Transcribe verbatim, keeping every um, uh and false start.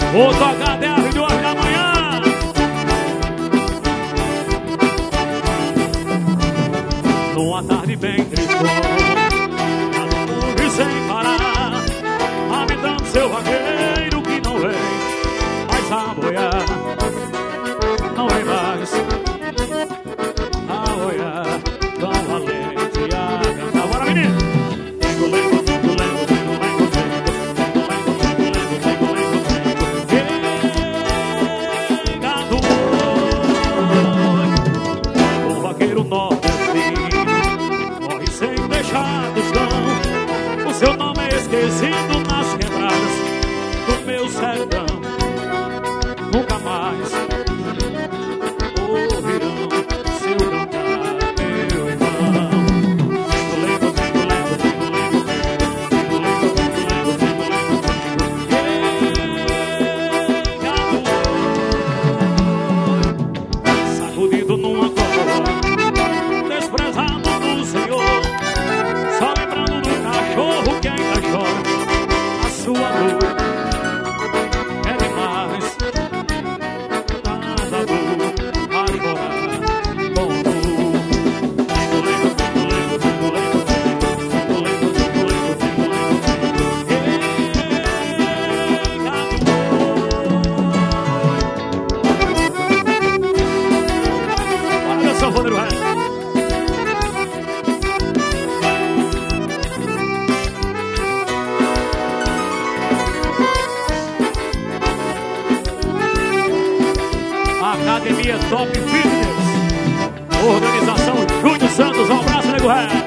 Vou tocar até as duas da manhã. Numa tarde bem tristonha, e sem parar, habitando seu vaqueiro que não vem mais a boiar. Não vem mais a boiar, tão valente a cantar. Bora, menino! O vaqueiro nordestino morre sem deixar tostão. O seu nome é esquecido nas quebradas do meu sertão. Nunca mais ouvirão seu cantar, meu irmão. Sacudido numa cova, desprezado do Senhor, só lembrando do cachorro que ainda chora a sua dor. É demais, nada dor, vai morar com tu. Olha só, Rodeiro Rei. Academia Top Fitness, organização Júnior Santos, um abraço, nego ré.